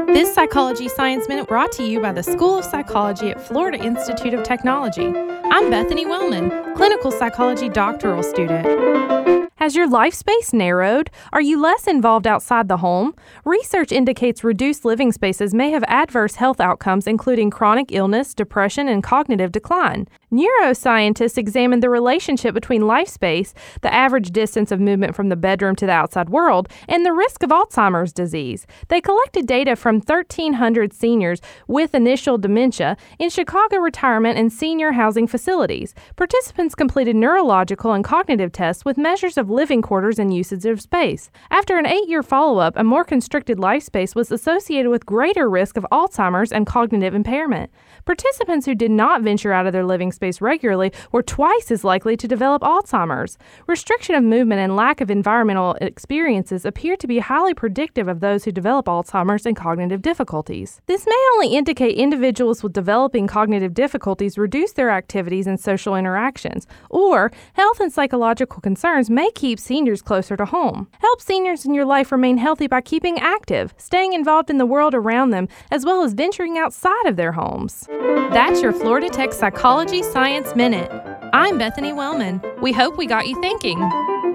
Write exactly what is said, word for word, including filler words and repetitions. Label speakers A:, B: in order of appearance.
A: This Psychology Science Minute brought to you by the School of Psychology at Florida Institute of Technology. I'm Bethany Wellman, clinical psychology doctoral student. Has your life space narrowed? Are you less involved outside the home? Research indicates reduced living spaces may have adverse health outcomes, including chronic illness, depression, and cognitive decline. Neuroscientists examined the relationship between life space, the average distance of movement from the bedroom to the outside world, and the risk of Alzheimer's disease. They collected data from thirteen hundred seniors with initial dementia in Chicago retirement and senior housing facilities. Participants completed neurological and cognitive tests with measures of living quarters and usage of space. After an eight-year follow-up, a more constricted life space was associated with greater risk of Alzheimer's and cognitive impairment. Participants who did not venture out of their living space regularly were twice as likely to develop Alzheimer's. Restriction of movement and lack of environmental experiences appear to be highly predictive of those who develop Alzheimer's and cognitive difficulties. This may only indicate individuals with developing cognitive difficulties reduce their activities and social interactions, or health and psychological concerns may keep seniors closer to home. Help seniors in your life remain healthy by keeping active, staying involved in the world around them, as well as venturing outside of their homes. That's your Florida Tech Psychology Science Minute. I'm Bethany Wellman. We hope we got you thinking.